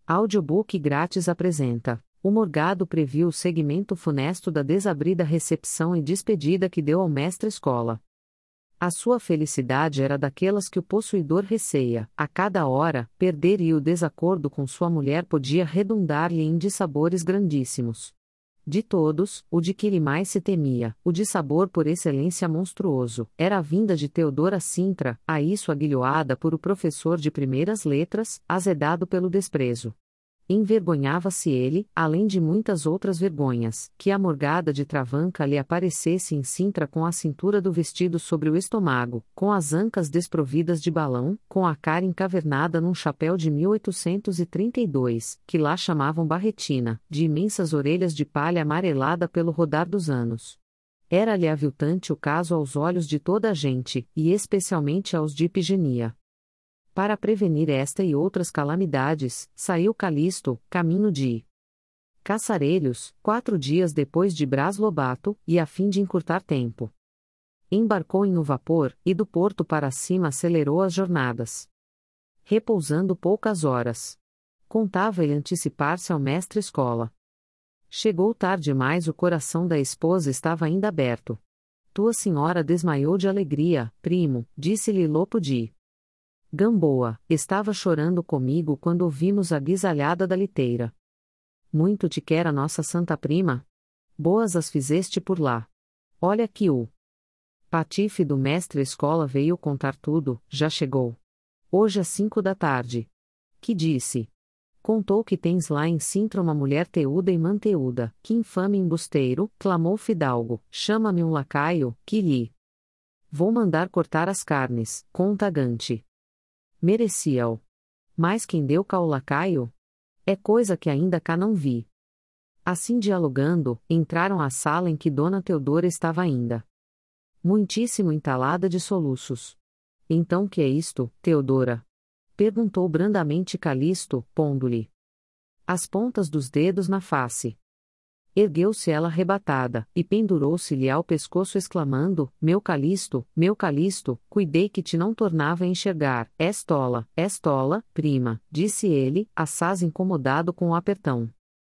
Audiobook grátis apresenta: O Morgado previu o segmento funesto da desabrida recepção e despedida que deu ao mestre-escola. A sua felicidade era daquelas que o possuidor receia, a cada hora, perder e o desacordo com sua mulher podia redundar-lhe em dissabores grandíssimos. De todos, o de que ele mais se temia, o dissabor por excelência monstruoso, era a vinda de Teodora Sintra, a isso aguilhoada por o professor de primeiras letras, azedado pelo desprezo. Envergonhava-se ele, além de muitas outras vergonhas, que a morgada de Travanca lhe aparecesse em Sintra com a cintura do vestido sobre o estômago, com as ancas desprovidas de balão, com a cara encavernada num chapéu de 1832, que lá chamavam barretina, de imensas orelhas de palha amarelada pelo rodar dos anos. Era-lhe aviltante o caso aos olhos de toda a gente, e especialmente aos de Ifigenia. Para prevenir esta e outras calamidades, saiu Calisto, caminho de Caçarelhos, 4 dias depois de Brás Lobato, e a fim de encurtar tempo. Embarcou em um vapor, e do porto para cima acelerou as jornadas. Repousando poucas horas. Contava ele antecipar-se ao mestre-escola. Chegou tarde, mas o coração da esposa estava ainda aberto. Tua senhora desmaiou de alegria, primo, disse-lhe Lopo de Gamboa, estava chorando comigo quando ouvimos a guisalhada da liteira. Muito te quer a nossa santa prima? Boas as fizeste por lá. Olha que o patife do mestre-escola veio contar tudo, já chegou. Hoje às 5 da tarde. Que disse? Contou que tens lá em Sintra uma mulher teuda e manteuda, que infame embusteiro, clamou Fidalgo, chama-me um lacaio, que lhe vou mandar cortar as carnes, conta Gante. Merecia-o. Mas quem deu cá o lacaio? É coisa que ainda cá não vi. Assim dialogando, entraram à sala em que Dona Teodora estava ainda. Muitíssimo entalada de soluços. Então que é isto, Teodora? Perguntou brandamente Calisto, pondo-lhe as pontas dos dedos na face. Ergueu-se ela arrebatada, e pendurou-se-lhe ao pescoço exclamando, meu Calisto, cuidei que te não tornava a enxergar, és tola, prima, disse ele, assaz incomodado com o apertão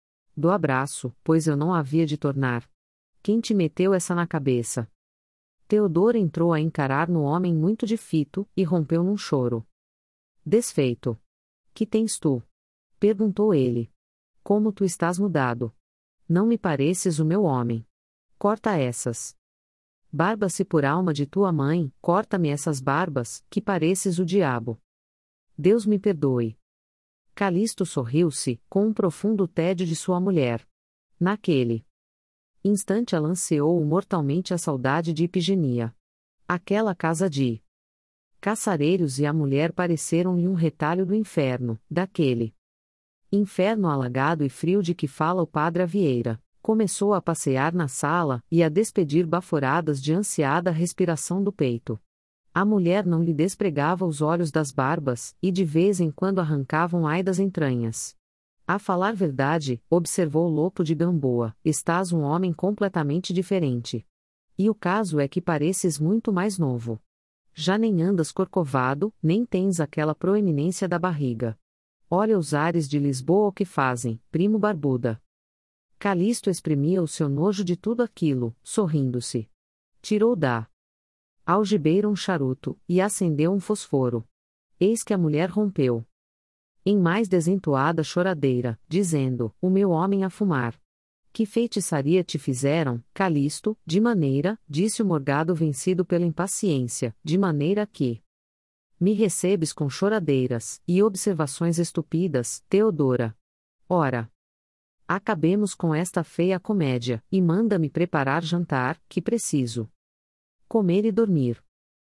do abraço, pois eu não havia de tornar. Quem te meteu essa na cabeça? Teodora entrou a encarar no homem muito de fito, e rompeu num choro. Desfeito. Que tens tu? Perguntou ele. Como tu estás mudado? Não me pareces o meu homem. Corta essas barbas se por alma de tua mãe, corta-me essas barbas, que pareces o diabo. Deus me perdoe. Calisto sorriu-se, com um profundo tédio de sua mulher. Naquele instante alanceou mortalmente a saudade de Ifigenia. Aquela casa de Caçarelhos e a mulher pareceram-lhe um retalho do inferno, daquele inferno alagado e frio de que fala o padre Avieira. Começou a passear na sala, e a despedir baforadas de ansiada respiração do peito. A mulher não lhe despregava os olhos das barbas, e de vez em quando arrancavam ai das entranhas. A falar verdade, observou Lopo de Gamboa, estás um homem completamente diferente. E o caso é que pareces muito mais novo. Já nem andas corcovado, nem tens aquela proeminência da barriga. Olha os ares de Lisboa o que fazem, primo barbuda. Calisto exprimia o seu nojo de tudo aquilo, sorrindo-se. Tirou da algibeira um charuto, e acendeu um fosforo. Eis que a mulher rompeu em mais desentoada choradeira, dizendo, o meu homem a fumar. Que feitiçaria te fizeram, Calisto, de maneira, disse o morgado vencido pela impaciência, de maneira que me recebes com choradeiras, e observações estupidas, Teodora. Ora, acabemos com esta feia comédia, e manda-me preparar jantar, que preciso comer e dormir.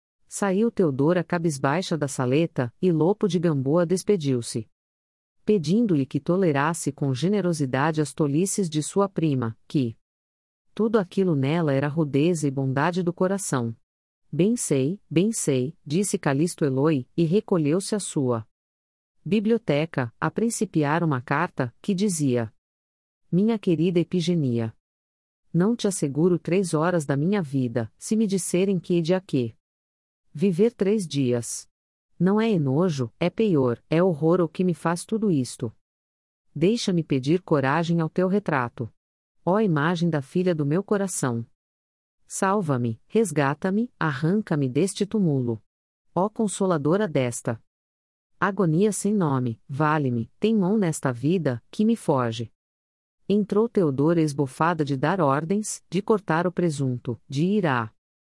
Saiu Teodora cabisbaixa da saleta, e Lopo de Gamboa despediu-se, pedindo-lhe que tolerasse com generosidade as tolices de sua prima, que tudo aquilo nela era rudeza e bondade do coração. Bem sei, disse Calisto Eloi, e recolheu-se à sua biblioteca, a principiar uma carta, que dizia: Minha querida Ifigenia, não te asseguro 3 horas da minha vida, se me disserem que hei de a quê viver 3 dias. Não é enojo, é peior, é horror o que me faz tudo isto. Deixa-me pedir coragem ao teu retrato. Ó imagem da filha do meu coração! Salva-me, resgata-me, arranca-me deste túmulo. Ó Consoladora desta agonia sem nome, vale-me, tem mão nesta vida, que me foge. Entrou Teodora esbofada de dar ordens, de cortar o presunto, de ir à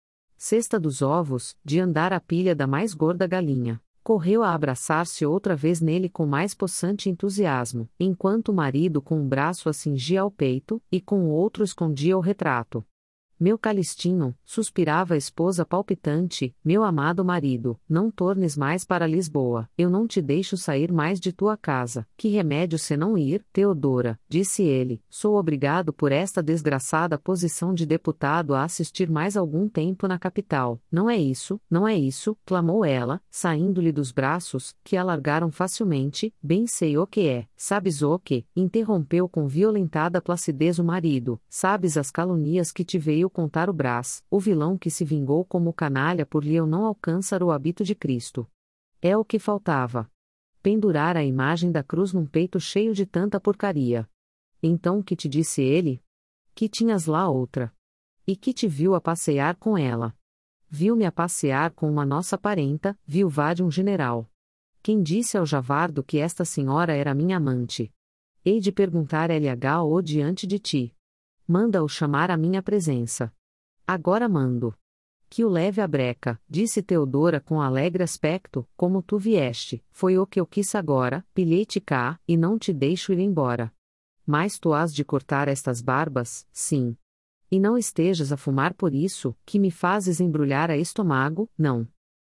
cesta dos ovos, de andar à pilha da mais gorda galinha. Correu a abraçar-se outra vez nele com mais possante entusiasmo, enquanto o marido com um braço a cingia ao peito, e com o outro escondia o retrato. Meu Calistinho, suspirava a esposa palpitante, meu amado marido, não tornes mais para Lisboa, eu não te deixo sair mais de tua casa, que remédio se não ir? Teodora, disse ele, sou obrigado por esta desgraçada posição de deputado a assistir mais algum tempo na capital, não é isso, clamou ela, saindo-lhe dos braços, que alargaram facilmente, bem sei o que é, sabes o que, interrompeu com violentada placidez o marido, sabes as calunias que te veio contar o Brás, o vilão que se vingou como canalha por lhe eu não alcançar o hábito de Cristo. É o que faltava. Pendurar a imagem da cruz num peito cheio de tanta porcaria. Então que te disse ele? Que tinhas lá outra. E que te viu a passear com ela. Viu-me a passear com uma nossa parenta, viúva de um general. Quem disse ao javardo que esta senhora era minha amante? Hei de perguntar LH diante de ti. Manda-o chamar à minha presença. Agora mando. Que o leve à breca, disse Teodora com alegre aspecto, como tu vieste, foi o que eu quis agora, pilhei-te cá, e não te deixo ir embora. Mas tu has de cortar estas barbas, sim. E não estejas a fumar por isso, que me fazes embrulhar a estômago, não.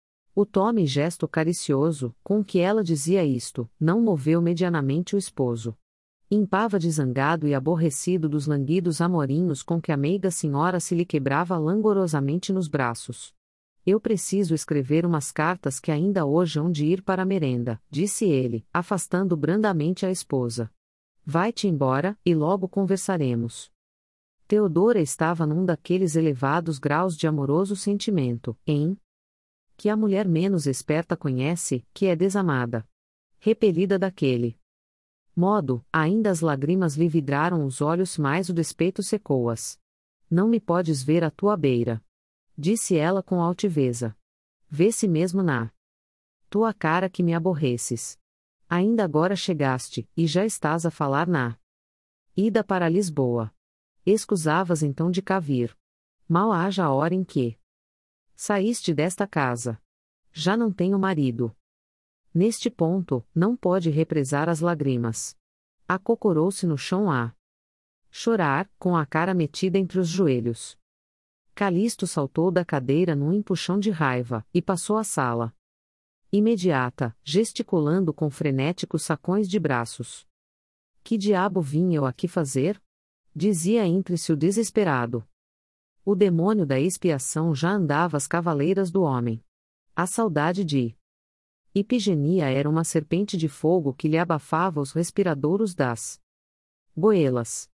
O tome e gesto caricioso, com que ela dizia isto, não moveu medianamente o esposo. Impava de zangado e aborrecido dos languidos amorinhos com que a meiga senhora se lhe quebrava langorosamente nos braços. Eu preciso escrever umas cartas que ainda hoje hão de ir para a merenda, disse ele, afastando brandamente a esposa. Vai-te embora, e logo conversaremos. Teodora estava num daqueles elevados graus de amoroso sentimento, que a mulher menos esperta conhece, que é desamada. Repelida daquele modo, ainda as lágrimas lhe vidraram os olhos, mais o despeito secou-as. Não me podes ver à tua beira, disse ela com altiveza. Vê-se mesmo na tua cara que me aborreces. Ainda agora chegaste, e já estás a falar na ida para Lisboa. Escusavas então de cá vir. Mal haja a hora em que saíste desta casa. Já não tenho marido. Neste ponto, não pode represar as lágrimas. Acocorou-se no chão a chorar, com a cara metida entre os joelhos. Calisto saltou da cadeira num empuxão de raiva, e passou à sala. Imediata, gesticulando com frenéticos sacões de braços. Que diabo vim eu aqui fazer? Dizia entre-se o desesperado. O demônio da expiação já andava às cavaleiras do homem. A saudade de Ipigenia era uma serpente de fogo que lhe abafava os respiradouros das goelas.